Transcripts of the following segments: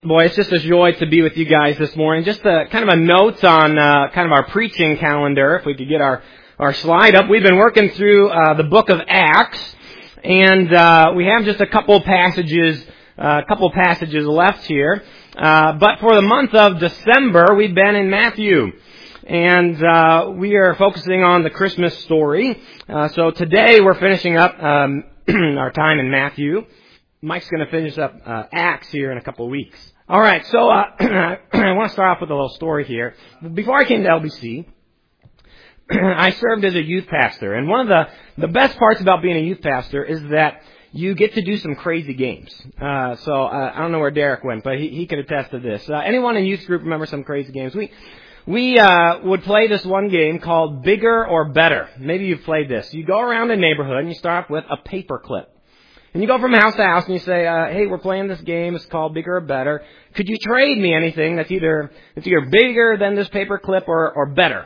Boy, it's just a joy to be with you guys this morning. Just kind of a note on kind of our preaching calendar. If we could get our slide up. We've been working through the book of Acts, and we have just a couple passages left here. But for the month of December, we've been in Matthew, and we are focusing on the Christmas story. So today we're finishing up our time in Matthew. Mike's going to finish up Acts here in a couple of weeks. All right, so I want to start off with a little story here. Before I came to LBC, I served as a youth pastor, and one of the best parts about being a youth pastor is that you get to do some crazy games. So I don't know where Derek went, but he could attest to this. Anyone in youth group remember some crazy games? We would play this one game called Bigger or Better. Maybe you've played this. You go around a neighborhood and you start off with a paper clip. And you go from house to house and you say, hey, we're playing this game. It's called Bigger or Better. Could you trade me anything that's either bigger than this paper clip or better?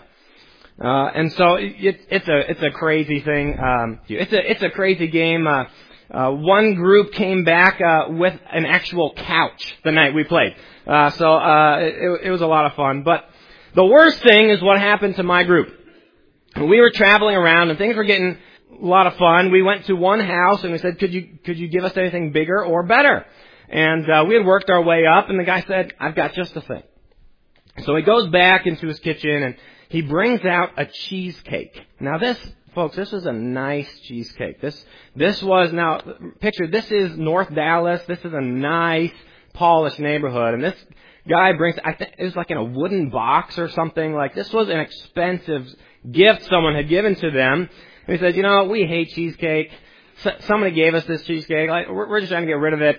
And so it's a crazy thing. It's a crazy game. One group came back with an actual couch the night we played. So it was a lot of fun. But the worst thing is what happened to my group. We were traveling around and things were getting a lot of fun. We went to one house and we said, could you give us anything bigger or better? And we had worked our way up, and the guy said, I've got just the thing. So he goes back into his kitchen and he brings out a cheesecake. Now this was a nice cheesecake. This was, now picture, this is North Dallas. This is a nice, polished neighborhood, and this guy brings, I think it was like in a wooden box or something. Like, this was an expensive gift someone had given to them. And he said, we hate cheesecake. Somebody gave us this cheesecake. Like, we're just trying to get rid of it.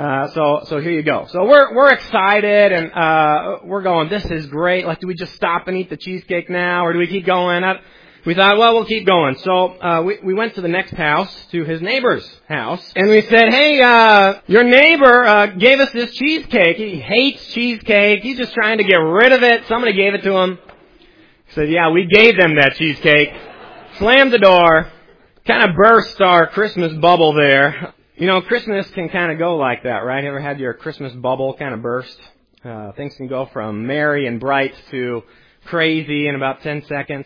So here you go. So we're excited, and we're going, this is great. Like, do we just stop and eat the cheesecake now, or do we keep going? We thought, well, we'll keep going. So we went to the next house, to his neighbor's house, and we said, hey, your neighbor gave us this cheesecake. He hates cheesecake. He's just trying to get rid of it. Somebody gave it to him. He said, yeah, we gave them that cheesecake. Slammed the door, kind of burst our Christmas bubble there. Christmas can kind of go like that, right? Ever had your Christmas bubble kind of burst? Things can go from merry and bright to crazy in about 10 seconds.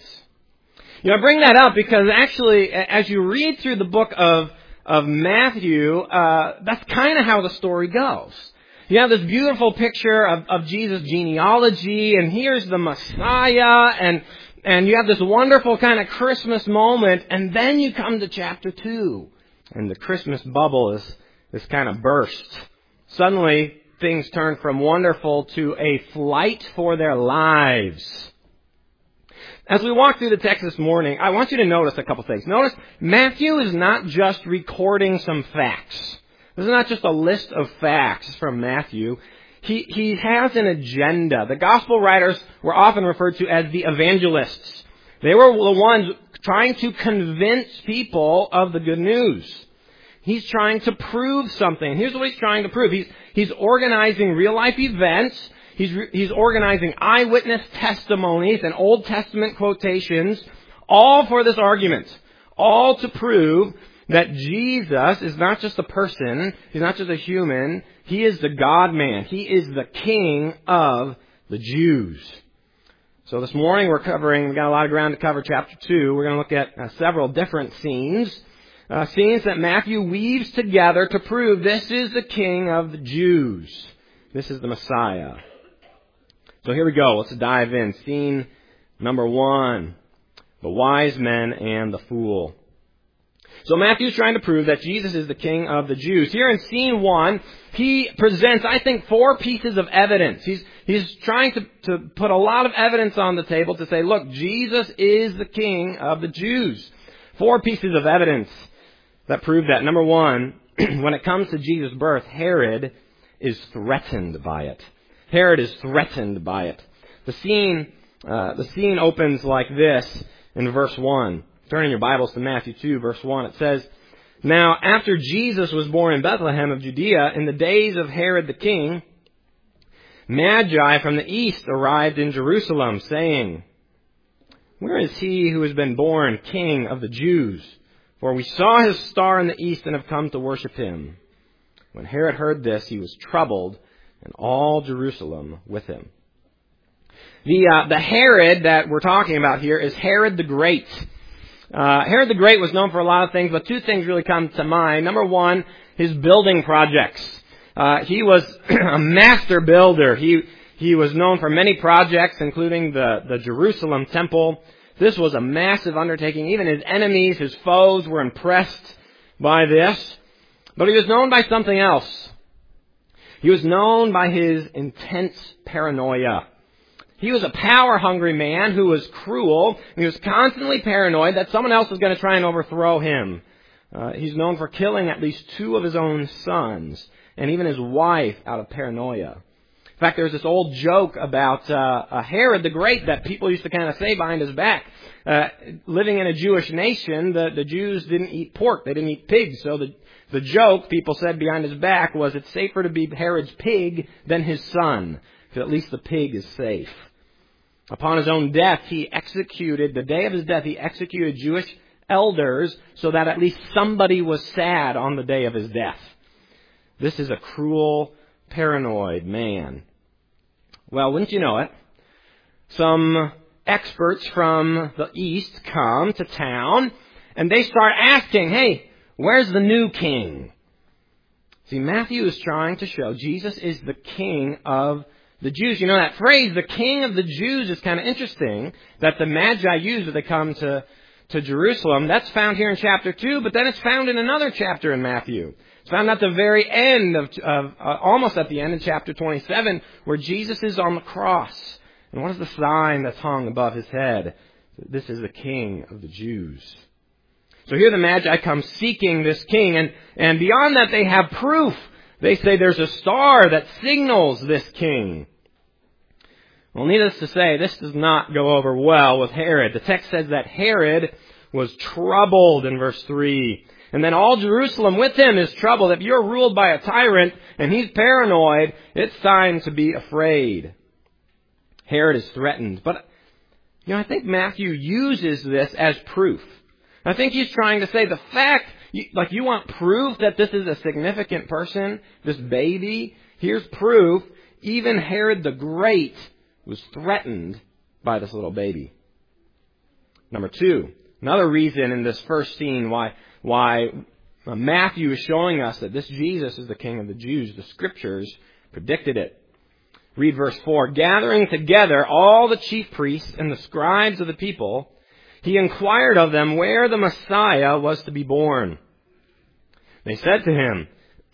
I bring that up because actually, as you read through the book of Matthew, that's kind of how the story goes. You have this beautiful picture of Jesus' genealogy, and here's the Messiah, and you have this wonderful kind of Christmas moment, and then you come to chapter 2, and the Christmas bubble is kind of burst. Suddenly, things turn from wonderful to a flight for their lives. As we walk through the text this morning, I want you to notice a couple things. Notice, Matthew is not just recording some facts. This is not just a list of facts from Matthew. He has an agenda. The gospel writers were often referred to as the evangelists. They were the ones trying to convince people of the good news. He's trying to prove something. Here's what he's trying to prove. He's organizing real-life events. He's organizing eyewitness testimonies and Old Testament quotations, all for this argument, all to prove that Jesus is not just a person, he's not just a human, he is the God-man. He is the King of the Jews. So this morning we've got a lot of ground to cover, chapter 2. We're going to look at several different scenes that Matthew weaves together to prove this is the King of the Jews. This is the Messiah. So here we go. Let's dive in. Scene number 1. The wise men and the fool. So Matthew's trying to prove that Jesus is the King of the Jews. Here in scene 1, he presents, I think, 4 pieces of evidence. He's trying to put a lot of evidence on the table to say, look, Jesus is the King of the Jews. 4 pieces of evidence that prove that. Number 1, when it comes to Jesus' birth, Herod is threatened by it. Herod is threatened by it. The scene opens like this in verse 1. Turn in your Bibles to Matthew 2, verse 1. It says, now, after Jesus was born in Bethlehem of Judea, in the days of Herod the king, Magi from the east arrived in Jerusalem, saying, where is he who has been born King of the Jews? For we saw his star in the east and have come to worship him. When Herod heard this, he was troubled, and all Jerusalem with him. The Herod that we're talking about here is Herod the Great. Herod the Great was known for a lot of things, but two things really come to mind. Number one, his building projects. He was a master builder. He was known for many projects, including the Jerusalem temple. This was a massive undertaking. Even his enemies, his foes, were impressed by this. But he was known by something else. He was known by his intense paranoia. He was a power-hungry man who was cruel. And he was constantly paranoid that someone else was going to try and overthrow him. He's known for killing at least 2 of his own sons, and even his wife out of paranoia. In fact, there's this old joke about Herod the Great that people used to kind of say behind his back. Living in a Jewish nation, the Jews didn't eat pork. They didn't eat pigs. So the joke people said behind his back was, it's safer to be Herod's pig than his son, because at least the pig is safe. Upon his own death, the day of his death, he executed Jewish elders so that at least somebody was sad on the day of his death. This is a cruel, paranoid man. Well, wouldn't you know it? Some experts from the East come to town, and they start asking, hey, where's the new king? See, Matthew is trying to show Jesus is the king of the Jews. You know that phrase, the king of the Jews, is kind of interesting that the Magi use when they come to Jerusalem. That's found here in chapter 2, but then it's found in another chapter in Matthew. It's found at the very end almost at the end in chapter 27, where Jesus is on the cross. And what is the sign that's hung above his head? This is the king of the Jews. So here the Magi come seeking this king, and beyond that they have proof. They say there's a star that signals this king. Well, needless to say, this does not go over well with Herod. The text says that Herod was troubled in verse 3. And then all Jerusalem with him is troubled. If you're ruled by a tyrant and he's paranoid, it's time to be afraid. Herod is threatened. But, I think Matthew uses this as proof. I think he's trying to say the fact, you want proof that this is a significant person, this baby? Here's proof. Even Herod the Great was threatened by this little baby. Number 2, another reason in this first scene why Matthew is showing us that this Jesus is the King of the Jews. The Scriptures predicted it. Read verse 4. Gathering together all the chief priests and the scribes of the people, he inquired of them where the Messiah was to be born. They said to him,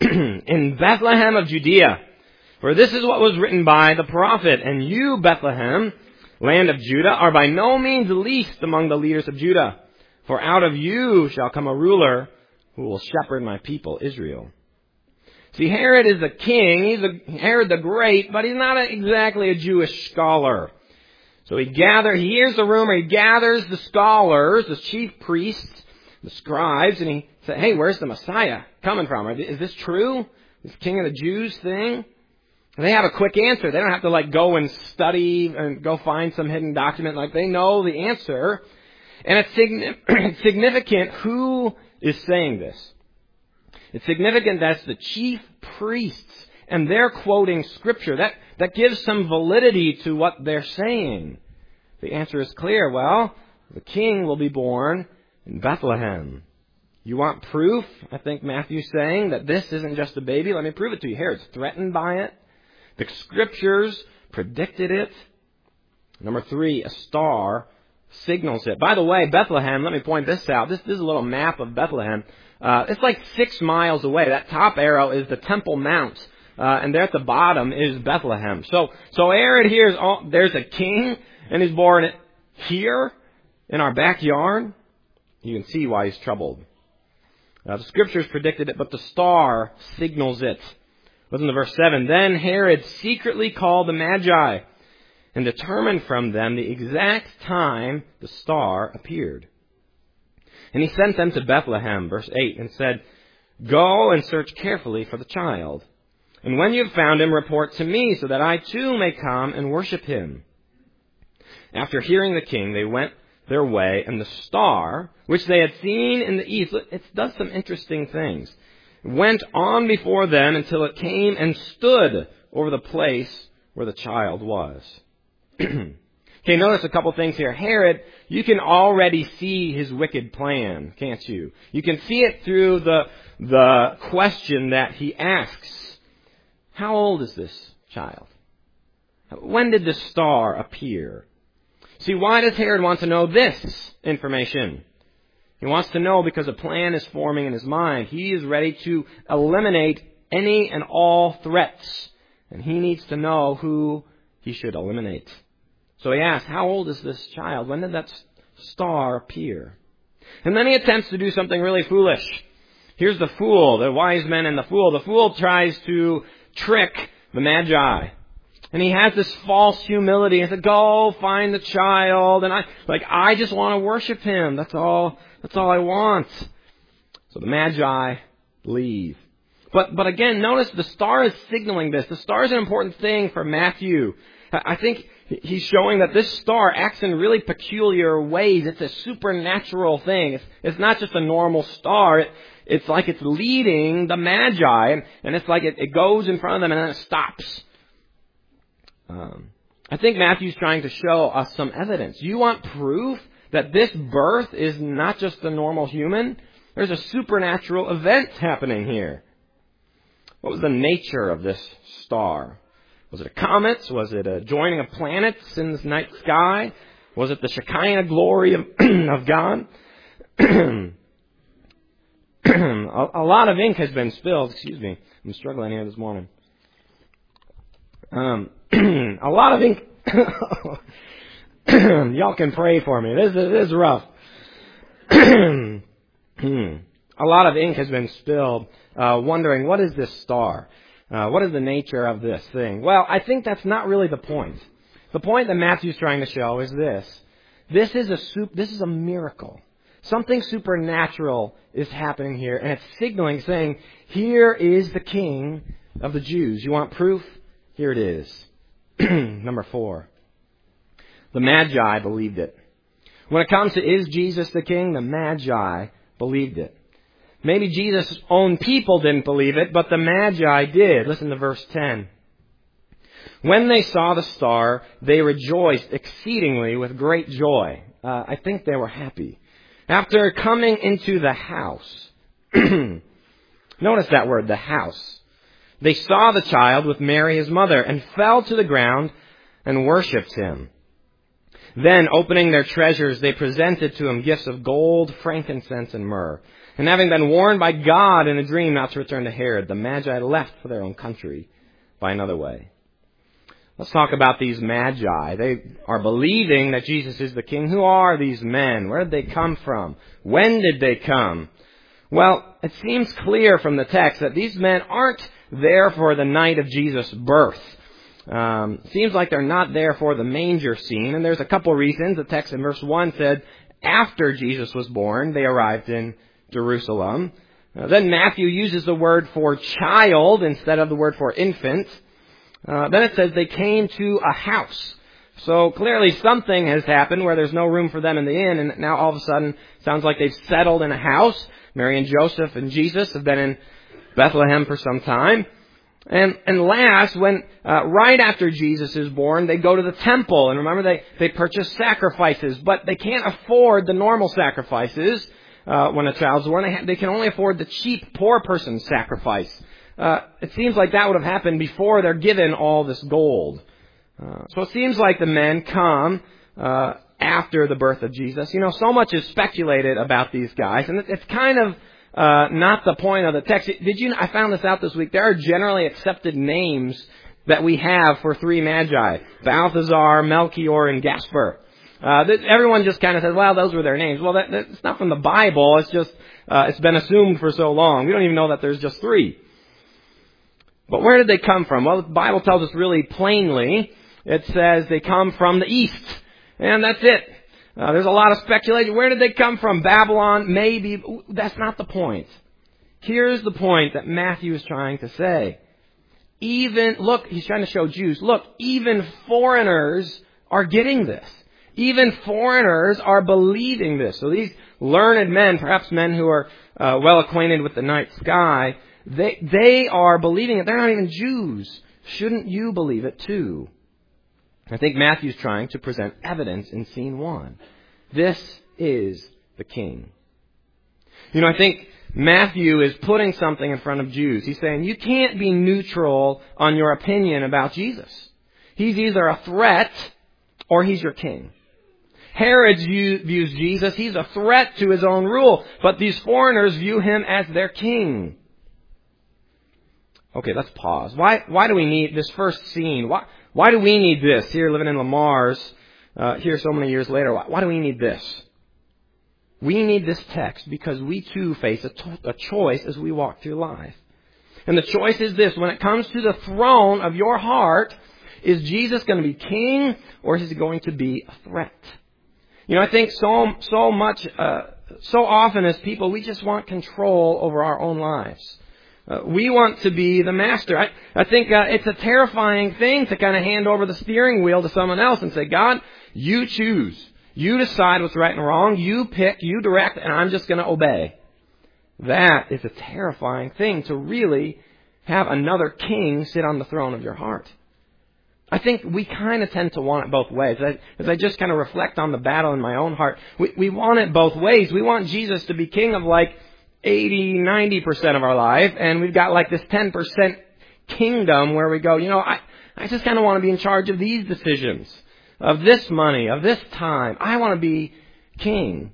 in Bethlehem of Judea, for this is what was written by the prophet, and you, Bethlehem, land of Judah, are by no means least among the leaders of Judah. For out of you shall come a ruler who will shepherd my people, Israel. See, Herod is a king. He's Herod the Great, but he's not exactly a Jewish scholar. So he hears the rumor, he gathers the scholars, the chief priests, the scribes, and he said, hey, where's the Messiah coming from? Is this true? This King of the Jews thing? And they have a quick answer. They don't have to go and study and go find some hidden document. They know the answer. And it's significant who is saying this. It's significant that it's the chief priests, and they're quoting Scripture. That gives some validity to what they're saying. The answer is clear. Well, the king will be born in Bethlehem. You want proof? I think Matthew's saying that this isn't just a baby. Let me prove it to you. Herod's threatened by it. The Scriptures predicted it. Number 3, a star signals it. By the way, Bethlehem, let me point this out. This is a little map of Bethlehem. It's 6 miles away. That top arrow is the Temple Mount. And there at the bottom is Bethlehem. So Herod hears, there's a king, and he's born here in our backyard. You can see why he's troubled. The Scriptures predicted it, but the star signals it. Listen to verse 7. Then Herod secretly called the Magi and determined from them the exact time the star appeared. And he sent them to Bethlehem, verse 8, and said, go and search carefully for the child. And when you have found him, report to me, so that I too may come and worship him. After hearing the king, they went their way, and the star, which they had seen in the east, it does some interesting things, went on before them until it came and stood over the place where the child was. Okay, notice a couple things here. Herod, you can already see his wicked plan, can't you? You can see it through the question that he asks. How old is this child? When did the star appear? See, why does Herod want to know this information? He wants to know because a plan is forming in his mind. He is ready to eliminate any and all threats. And he needs to know who he should eliminate. So he asks, how old is this child? When did that star appear? And then he attempts to do something really foolish. Here's the fool, the wise men and the fool. The fool tries to trick the Magi. And he has this false humility. He said, go find the child. And I just want to worship him. That's all I want. So the Magi leave. But again, notice the star is signaling this. The star is an important thing for Matthew. I think he's showing that this star acts in really peculiar ways. It's a supernatural thing. It's not just a normal star. It's like it's leading the Magi, and it's like it goes in front of them and then it stops. I think Matthew's trying to show us some evidence. You want proof that this birth is not just a normal human? There's a supernatural event happening here. What was the nature of this star? Was it a comet? Was it a joining of planets in the night sky? Was it the Shekinah glory of God? A lot of ink has been spilled. Excuse me. I'm struggling here this morning. A lot of ink. Y'all can pray for me. This is rough. A lot of ink has been spilled, wondering, what is this star? What is the nature of this thing? Well, I think that's not really the point. The point that Matthew's trying to show is this. This is a miracle. Something supernatural is happening here, and it's signaling, saying, here is the King of the Jews. You want proof? Here it is. Number 4. The Magi believed it. When it comes to is Jesus the King, the Magi believed it. Maybe Jesus' own people didn't believe it, but the Magi did. Listen to verse 10. When they saw the star, they rejoiced exceedingly with great joy. I think they were happy. After coming into the house, notice that word, the house. They saw the child with Mary his mother and fell to the ground and worshipped him. Then, opening their treasures, they presented to him gifts of gold, frankincense, and myrrh. And having been warned by God in a dream not to return to Herod, the Magi left for their own country by another way. Let's talk about these Magi. They are believing that Jesus is the King. Who are these men? Where did they come from? When did they come? Well, it seems clear from the text that these men aren't there for the night of Jesus' birth. Seems like they're not there for the manger scene, and there's a couple reasons. The text in verse 1 said, after Jesus was born, they arrived in Jerusalem. Then Matthew uses the word for child instead of the word for infant. Then it says they came to a house. So clearly something has happened where there's no room for them in the inn, and now all of a sudden it sounds like they've settled in a house. Mary and Joseph and Jesus have been in Bethlehem for some time. And last, when right after Jesus is born, they go to the temple. And remember, they purchase sacrifices, but they can't afford the normal sacrifices when a child's born. They can only afford the cheap poor person's sacrifice. It seems like that would have happened before they're given all this gold. So it seems like the men come after the birth of Jesus. You know, so much is speculated about these guys, and it's kind of not the point of the text. I found this out this week. There are generally accepted names that we have for 3 Magi: Balthazar, Melchior, and Gaspar. Everyone just kind of says, well, those were their names. Well, that's not from the Bible. It's just it's been assumed for so long. We don't even know that there's just 3. But where did they come from? Well, the Bible tells us really plainly. It says they come from the east. And that's it. There's a lot of speculation. Where did they come from? Babylon? Maybe. That's not the point. Here's the point that Matthew is trying to say. He's trying to show Jews, look, even foreigners are getting this. Even foreigners are believing this. So these learned men, perhaps men who are well acquainted with the night sky, they are believing it. They're not even Jews. shouldn't you believe it too? I think Matthew's trying to present evidence in scene 1. This is the King. I think Matthew is putting something in front of Jews. He's saying, you can't be neutral on your opinion about Jesus. He's either a threat or he's your king. Herod views Jesus. He's a threat to his own rule. But these foreigners view him as their king. Okay, let's pause. Why do we need this first scene? Why do we need this here living in Lamar's here so many years later? Why do we need this? We need this text because we too face a choice as we walk through life. And the choice is this: when it comes to the throne of your heart, is Jesus going to be king or is he going to be a threat? I think so often as people, we just want control over our own lives. We want to be the master. I think it's a terrifying thing to kind of hand over the steering wheel to someone else and say, God, you choose. You decide what's right and wrong. You pick, you direct, and I'm just going to obey. That is a terrifying thing, to really have another king sit on the throne of your heart. I think we kind of tend to want it both ways. As I just kind of reflect on the battle in my own heart, we want it both ways. We want Jesus to be king of like 80, 90% of our life, and we've got like this 10% kingdom where we go, I just kind of want to be in charge of these decisions, of this money, of this time. I want to be king.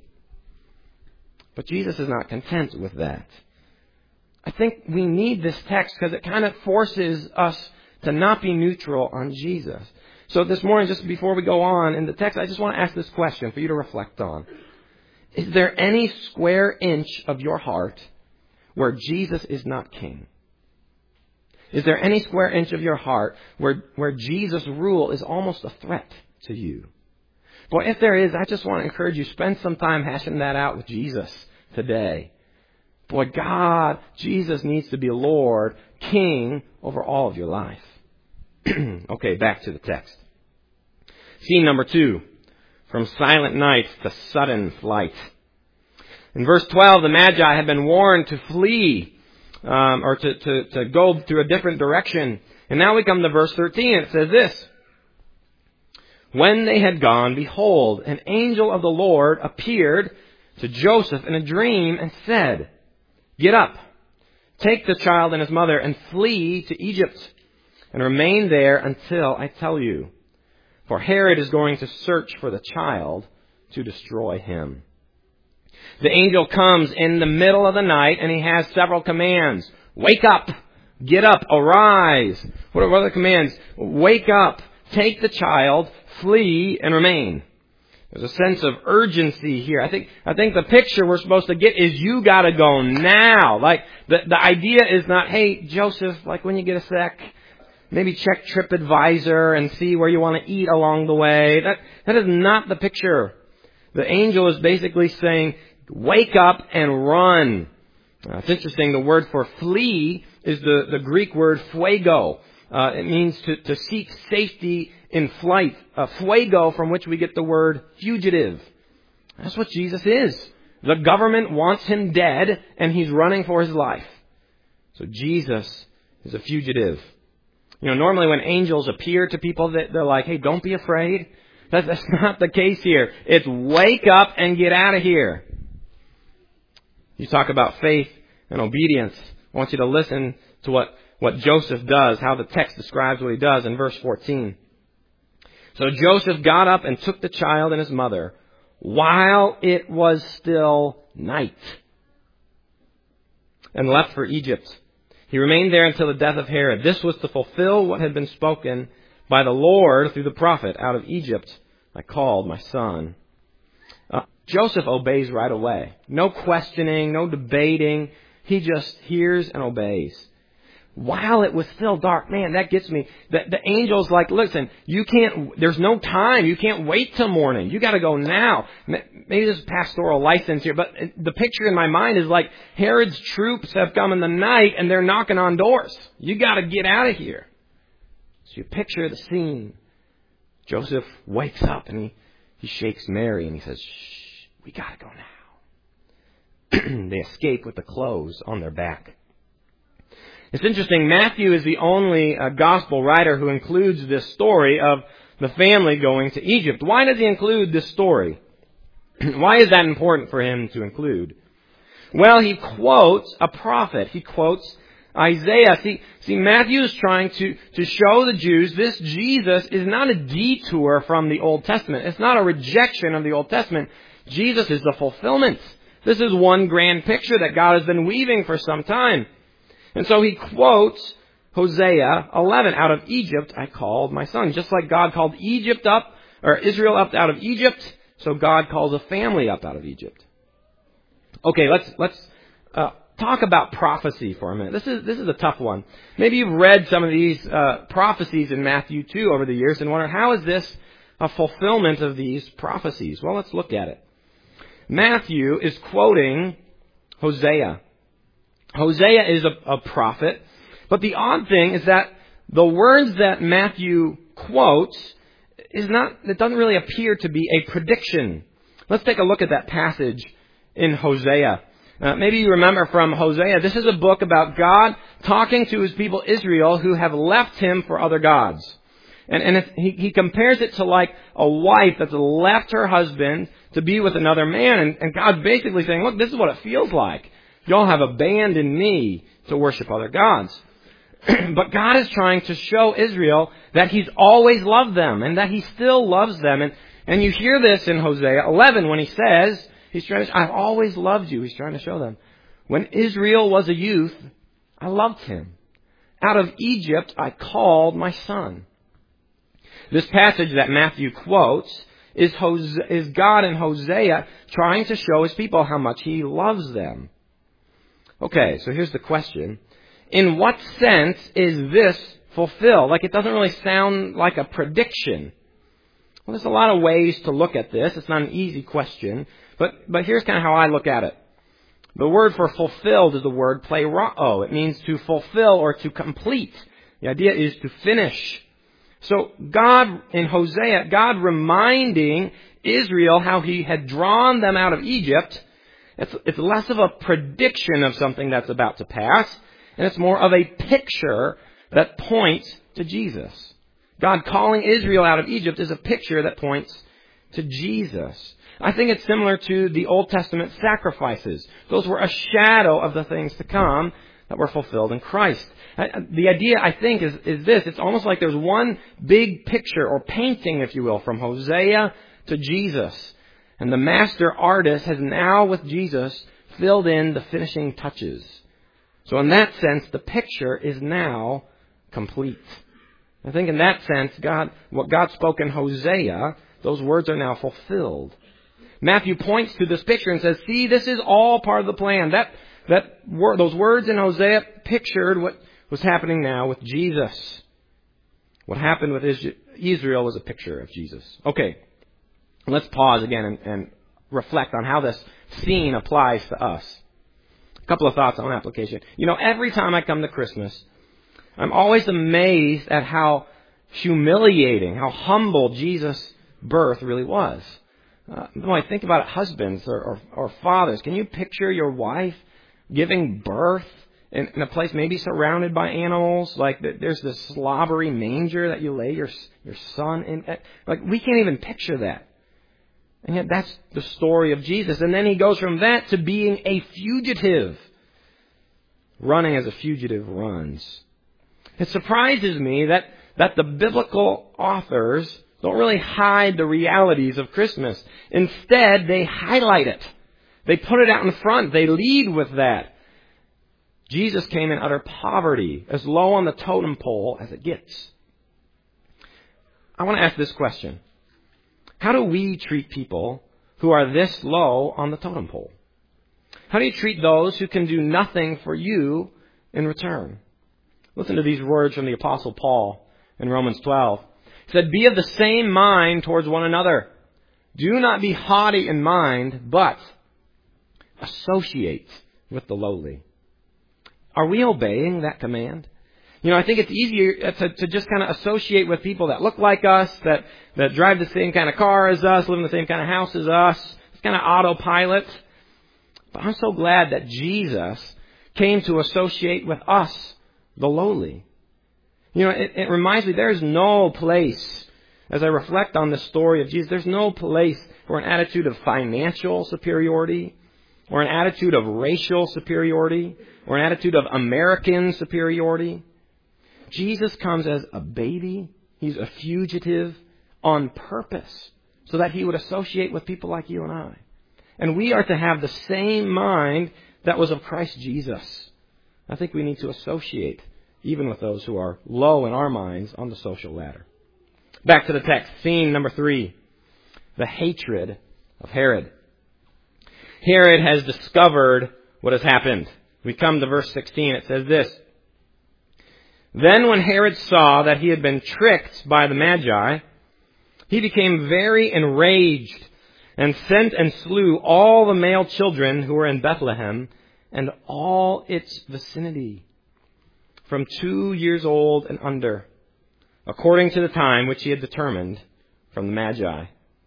But Jesus is not content with that. I think we need this text because it kind of forces us to not be neutral on Jesus. So this morning, just before we go on in the text, I just want to ask this question for you to reflect on. Is there any square inch of your heart where Jesus is not king? Is there any square inch of your heart where Jesus' rule is almost a threat to you? Boy, if there is, I just want to encourage you, spend some time hashing that out with Jesus today. Boy, Jesus needs to be Lord, King over all of your life. Okay, back to the text. Scene number 2. From silent night to sudden flight. In verse 12, the Magi had been warned to flee, or to go through a different direction. And now we come to verse 13. It says this: When they had gone, behold, an angel of the Lord appeared to Joseph in a dream and said, Get up, take the child and his mother, and flee to Egypt, and remain there until I tell you. For Herod is going to search for the child to destroy him. The angel comes in the middle of the night, and he has several commands. Wake up, get up, arise. What are the commands? Wake up, take the child, flee, and remain. There's a sense of urgency here. I think the picture we're supposed to get is you gotta go now. Like, the idea is not, hey, Joseph, like when you get a sec, maybe check TripAdvisor and see where you want to eat along the way. That is not the picture. The angel is basically saying, wake up and run. It's interesting, the word for flee is the Greek word fuego. It means to seek safety in flight. Fuego, from which we get the word fugitive. That's what Jesus is. The government wants him dead, and he's running for his life. So Jesus is a fugitive. Normally when angels appear to people, they're like, hey, don't be afraid. That's not the case here. It's wake up and get out of here. You talk about faith and obedience. I want you to listen to what Joseph does, how the text describes what he does in verse 14. So Joseph got up and took the child and his mother while it was still night and left for Egypt. He remained there until the death of Herod. This was to fulfill what had been spoken by the Lord through the prophet. Out of Egypt I called my son. Joseph obeys right away. No questioning, no debating. He just hears and obeys. While it was still dark, man, that gets me. The angel's like, listen, there's no time. You can't wait till morning. You got to go now. Maybe this is pastoral license here, but the picture in my mind is like Herod's troops have come in the night and they're knocking on doors. You got to get out of here. So you picture the scene. Joseph wakes up and he shakes Mary and he says, shh, we got to go now. They escape with the clothes on their back. It's interesting, Matthew is the only gospel writer who includes this story of the family going to Egypt. Why does he include this story? Why is that important for him to include? Well, he quotes a prophet. He quotes Isaiah. See, Matthew is trying to show the Jews this Jesus is not a detour from the Old Testament. It's not a rejection of the Old Testament. Jesus is the fulfillment. This is one grand picture that God has been weaving for some time. And so he quotes Hosea 11, out of Egypt I called my son. Just like God called Egypt up, or Israel up out of Egypt, so God calls a family up out of Egypt. Okay, let's talk about prophecy for a minute. This is a tough one. Maybe you've read some of these prophecies in Matthew 2 over the years and wonder, how is this a fulfillment of these prophecies? Well, let's look at it. Matthew is quoting Hosea. Hosea is a prophet, but the odd thing is that the words that Matthew quotes it doesn't really appear to be a prediction. Let's take a look at that passage in Hosea. Maybe you remember from Hosea, this is a book about God talking to his people Israel who have left him for other gods. And he compares it to like a wife that's left her husband to be with another man. And God's basically saying, look, this is what it feels like. Y'all have abandoned me to worship other gods. But God is trying to show Israel that he's always loved them and that he still loves them. And you hear this in Hosea 11 when he says, I've always loved you. He's trying to show them. When Israel was a youth, I loved him. Out of Egypt, I called my son. This passage that Matthew quotes is God in Hosea trying to show his people how much he loves them. Okay, so here's the question. In what sense is this fulfilled? Like, it doesn't really sound like a prediction. Well, there's a lot of ways to look at this. It's not an easy question. But here's kind of how I look at it. The word for fulfilled is the word plerao. It means to fulfill or to complete. The idea is to finish. So God, in Hosea, God reminding Israel how he had drawn them out of Egypt. It's less of a prediction of something that's about to pass, and it's more of a picture that points to Jesus. God calling Israel out of Egypt is a picture that points to Jesus. I think it's similar to the Old Testament sacrifices. Those were a shadow of the things to come that were fulfilled in Christ. The idea, I think, is this. It's almost like there's one big picture or painting, if you will, from Hosea to Jesus. And the master artist has now, with Jesus, filled in the finishing touches. So in that sense, the picture is now complete. I think in that sense, what God spoke in Hosea, those words are now fulfilled. Matthew points to this picture and says, see, this is all part of the plan. Those words in Hosea pictured what was happening now with Jesus. What happened with Israel was a picture of Jesus. Okay, let's pause again and reflect on how this scene applies to us. A couple of thoughts on application. Every time I come to Christmas, I'm always amazed at how humiliating, how humble Jesus' birth really was. When I think about it, husbands or fathers, can you picture your wife giving birth in a place maybe surrounded by animals? Like there's this slobbery manger that you lay your son in. Like, we can't even picture that. And yet that's the story of Jesus. And then he goes from that to being a fugitive, running as a fugitive runs. It surprises me that the biblical authors don't really hide the realities of Christmas. Instead, they highlight it. They put it out in front. They lead with that. Jesus came in utter poverty, as low on the totem pole as it gets. I want to ask this question. How do we treat people who are this low on the totem pole? How do you treat those who can do nothing for you in return? Listen to these words from the Apostle Paul in Romans 12. He said, be of the same mind towards one another. Do not be haughty in mind, but associate with the lowly. Are we obeying that command? I think it's easier to just kind of associate with people that look like us, that drive the same kind of car as us, live in the same kind of house as us. It's kind of autopilot. But I'm so glad that Jesus came to associate with us the lowly. It reminds me there's no place, as I reflect on the story of Jesus, there's no place for an attitude of financial superiority, or an attitude of racial superiority, or an attitude of American superiority. Jesus comes as a baby. He's a fugitive on purpose so that he would associate with people like you and I. And we are to have the same mind that was of Christ Jesus. I think we need to associate even with those who are low in our minds on the social ladder. Back to the text. Scene number 3. The hatred of Herod. Herod has discovered what has happened. We come to verse 16. It says this. Then when Herod saw that he had been tricked by the Magi, he became very enraged and sent and slew all the male children who were in Bethlehem and all its vicinity, from 2 years old and under, according to the time which he had determined from the Magi.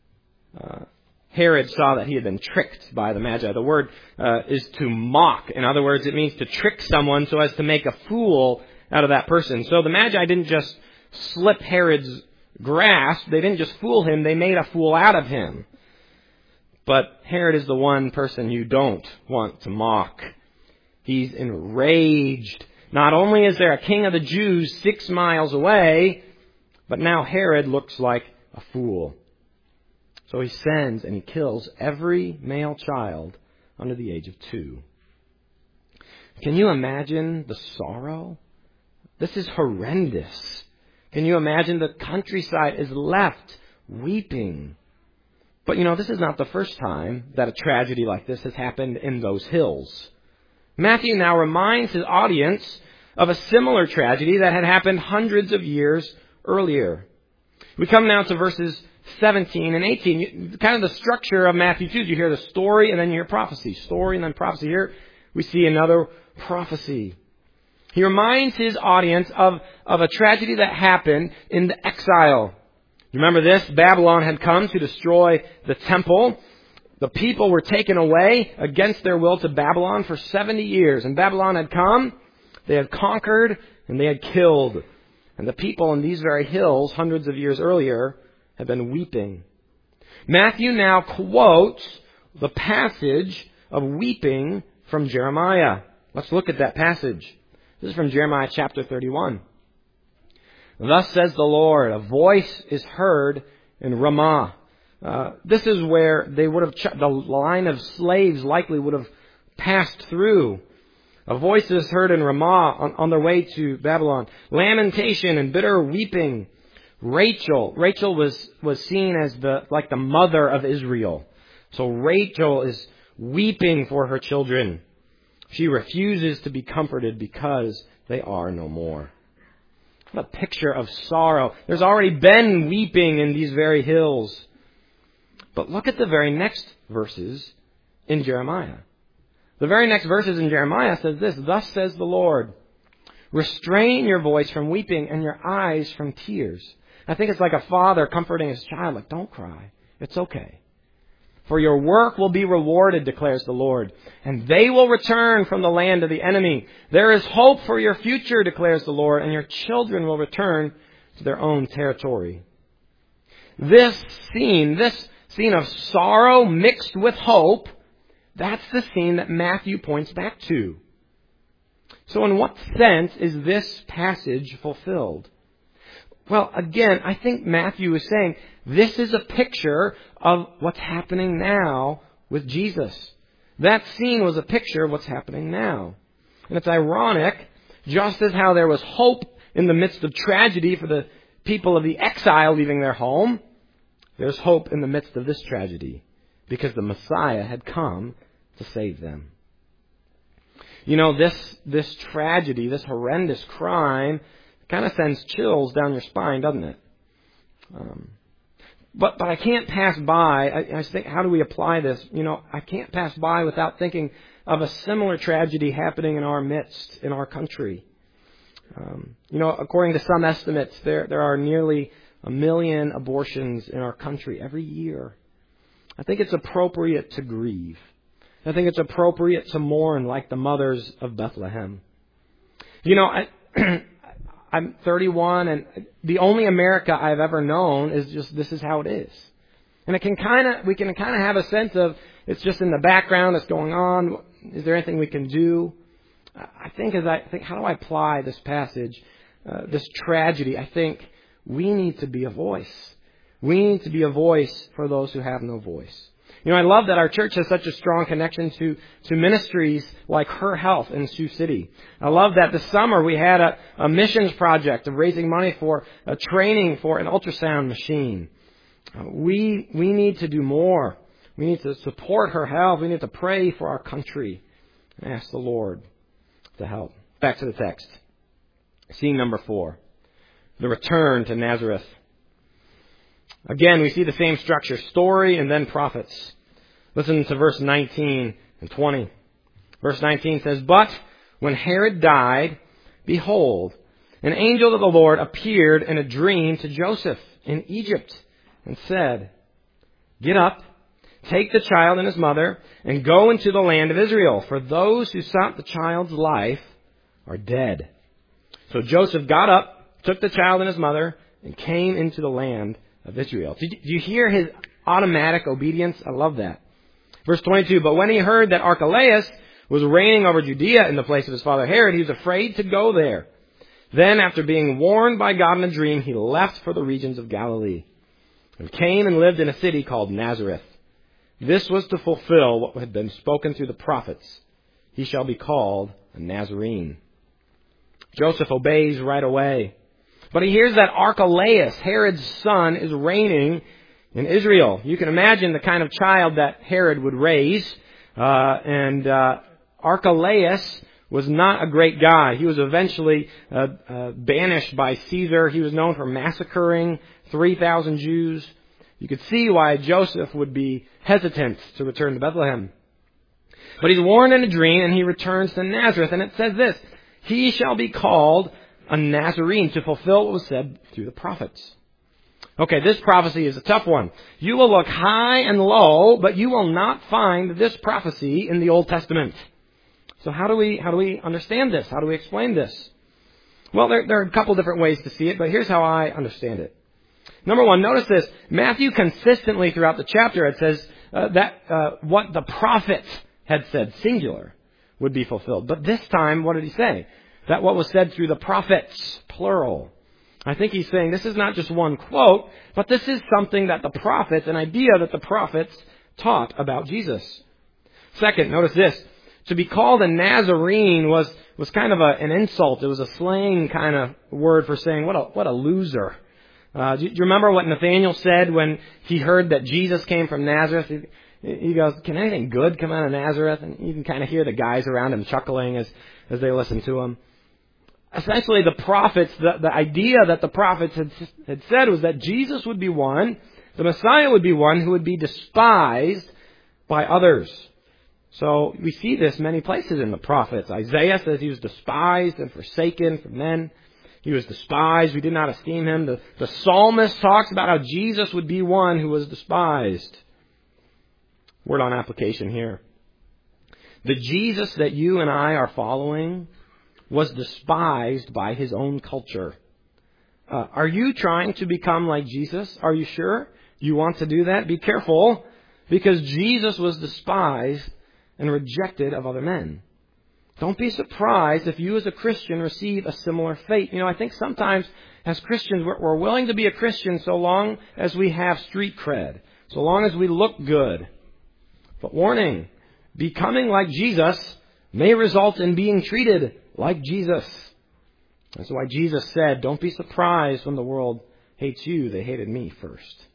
Herod saw that he had been tricked by the Magi. The word is to mock. In other words, it means to trick someone so as to make a fool out of that person. So the Magi didn't just slip Herod's grasp. They didn't just fool him. They made a fool out of him. But Herod is the one person you don't want to mock. He's enraged. Not only is there a king of the Jews 6 miles away, but now Herod looks like a fool. So he sends and he kills every male child under the age of 2. Can you imagine the sorrow? This is horrendous. Can you imagine the countryside is left weeping? But this is not the first time that a tragedy like this has happened in those hills. Matthew now reminds his audience of a similar tragedy that had happened hundreds of years earlier. We come now to verses 17 and 18. Kind of the structure of Matthew 2. You hear the story and then you hear prophecy. Story and then prophecy. Here we see another prophecy. He reminds his audience of a tragedy that happened in the exile. You remember this? Babylon had come to destroy the temple. The people were taken away against their will to Babylon for 70 years. And Babylon had come, they had conquered, and they had killed. And the people in these very hills, hundreds of years earlier, had been weeping. Matthew now quotes the passage of weeping from Jeremiah. Let's look at that passage. This is from Jeremiah chapter 31. Thus says the Lord, a voice is heard in Ramah. This is where they would have, the line of slaves likely would have passed through. A voice is heard in Ramah on their way to Babylon. Lamentation and bitter weeping. Rachel was seen as the mother of Israel. So Rachel is weeping for her children. She refuses to be comforted because they are no more. What a picture of sorrow. There's already been weeping in these very hills. But look at the very next verses in Jeremiah. The very next verses in Jeremiah says this, thus says the Lord, restrain your voice from weeping and your eyes from tears. I think it's like a father comforting his child, like, don't cry. It's okay. For your work will be rewarded, declares the Lord, and they will return from the land of the enemy. There is hope for your future, declares the Lord, and your children will return to their own territory. This scene of sorrow mixed with hope, that's the scene that Matthew points back to. So in what sense is this passage fulfilled? Well, again, I think Matthew is saying this is a picture of what's happening now with Jesus. That scene was a picture of what's happening now. And it's ironic, just as how there was hope in the midst of tragedy for the people of the exile leaving their home, there's hope in the midst of this tragedy because the Messiah had come to save them. This tragedy, this horrendous crime, kind of sends chills down your spine, doesn't it? But I can't pass by. I think, how do we apply this? I can't pass by without thinking of a similar tragedy happening in our midst, in our country. According to some estimates, there are nearly 1 million abortions in our country every year. I think it's appropriate to grieve. I think it's appropriate to mourn like the mothers of Bethlehem. I'm 31, and the only America I've ever known is just this is how it is. And we can kind of have a sense of it's just in the background, it's going on. Is there anything we can do? I think how do I apply this passage, this tragedy? I think we need to be a voice. We need to be a voice for those who have no voice. I love that our church has such a strong connection to ministries like Her Health in Sioux City. I love that this summer we had a missions project of raising money for a training for an ultrasound machine. We need to do more. We need to support Her Health. We need to pray for our country and ask the Lord to help. Back to the text. Scene number 4. The return to Nazareth. Again, we see the same structure, story and then prophets. Listen to verse 19 and 20. Verse 19 says, "But when Herod died, behold, an angel of the Lord appeared in a dream to Joseph in Egypt and said, 'Get up, take the child and his mother, and go into the land of Israel, for those who sought the child's life are dead.' So Joseph got up, took the child and his mother, and came into the land of Israel." Do you hear his automatic obedience? I love that. Verse 22, "But when he heard that Archelaus was reigning over Judea in the place of his father Herod, he was afraid to go there. Then, after being warned by God in a dream, he left for the regions of Galilee and came and lived in a city called Nazareth. This was to fulfill what had been spoken through the prophets. He shall be called a Nazarene." Joseph obeys right away. But he hears that Archelaus, Herod's son, is reigning in Israel. You can imagine the kind of child that Herod would raise. Archelaus was not a great guy. He was eventually banished by Caesar. He was known for massacring 3,000 Jews. You could see why Joseph would be hesitant to return to Bethlehem. But he's warned in a dream, and he returns to Nazareth. And it says this, "He shall be called a Nazarene," to fulfill what was said through the prophets. Okay, this prophecy is a tough one. You will look high and low, but you will not find this prophecy in the Old Testament. So how do we understand this? How do we explain this? Well, there are a couple different ways to see it, but here's how I understand it. Number one, notice this. Matthew consistently throughout the chapter, it says that what the prophets had said, singular, would be fulfilled. But this time, what did he say? That what was said through the prophets, plural. I think he's saying this is not just one quote, but this is something that the prophets, an idea that the prophets taught about Jesus. Second, notice this. To be called a Nazarene was kind of an insult. It was a slang kind of word for saying, what a loser. Do you remember what Nathanael said when he heard that Jesus came from Nazareth? He goes, "Can anything good come out of Nazareth?" And you can kind of hear the guys around him chuckling as they listen to him. Essentially, the prophets, the idea that the prophets had said was that Jesus would be one, the Messiah would be one who would be despised by others. So we see this many places in the prophets. Isaiah says he was despised and forsaken from men. He was despised. We did not esteem him. The psalmist talks about how Jesus would be one who was despised. Word on application here. The Jesus that you and I are following was despised by his own culture. Are you trying to become like Jesus? Are you sure you want to do that? Be careful, because Jesus was despised and rejected of other men. Don't be surprised if you as a Christian receive a similar fate. I think sometimes as Christians we're willing to be a Christian so long as we have street cred, so long as we look good. But warning, becoming like Jesus may result in being treated like Jesus. That's why Jesus said, "Don't be surprised when the world hates you. They hated me first."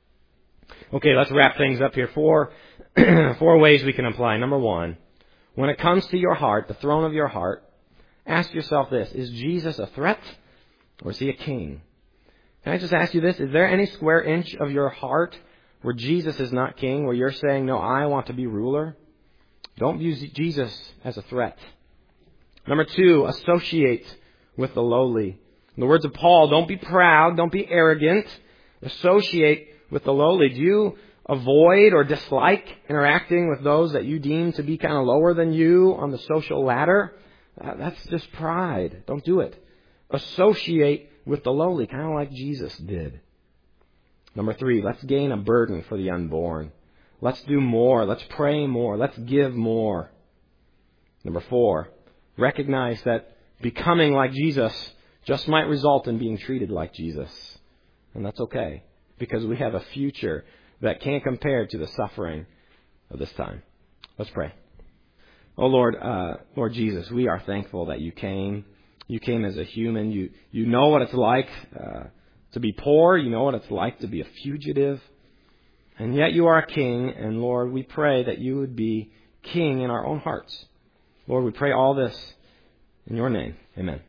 Okay, let's wrap things up here. Four ways we can apply. Number one, when it comes to your heart, the throne of your heart, ask yourself this: is Jesus a threat or is he a king? Can I just ask you this? Is there any square inch of your heart where Jesus is not king, where you're saying, "No, I want to be ruler"? Don't view Jesus as a threat. Number two, associate with the lowly. In the words of Paul, don't be proud, don't be arrogant. Associate with the lowly. Do you avoid or dislike interacting with those that you deem to be kind of lower than you on the social ladder? That's just pride. Don't do it. associate with the lowly, kind of like Jesus did. Number 3, let's gain a burden for the unborn. Let's do more. Let's pray more. Let's give more. Number 4, recognize that becoming like Jesus just might result in being treated like Jesus. And that's okay, because we have a future that can't compare to the suffering of this time. Let's pray. Oh Lord, Lord Jesus, we are thankful that you came. You came as a human. You know what it's like to be poor. You know what it's like to be a fugitive. And yet you are a king. And Lord, we pray that you would be king in our own hearts. Lord, we pray all this in your name. Amen.